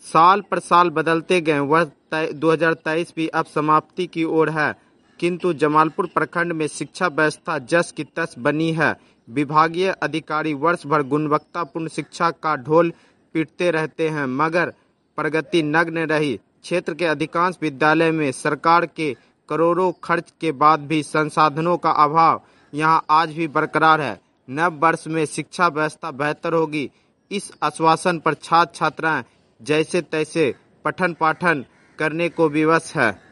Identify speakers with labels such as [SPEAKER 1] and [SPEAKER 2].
[SPEAKER 1] साल पर साल बदलते गए। वर्ष 2023 भी अब समाप्ति की ओर है, किंतु जमालपुर प्रखंड में शिक्षा व्यवस्था जस की तस बनी है। विभागीय अधिकारी वर्ष भर गुणवत्तापूर्ण शिक्षा का ढोल पीटते रहते हैं, मगर प्रगति नगण्य रही। क्षेत्र के अधिकांश विद्यालय में सरकार के करोड़ों खर्च के बाद भी संसाधनों का अभाव यहां आज भी बरकरार है। नव वर्ष में शिक्षा व्यवस्था बेहतर होगी, इस आश्वासन पर छात्र छात्राएं जैसे तैसे पठन पाठन करने को विवश है।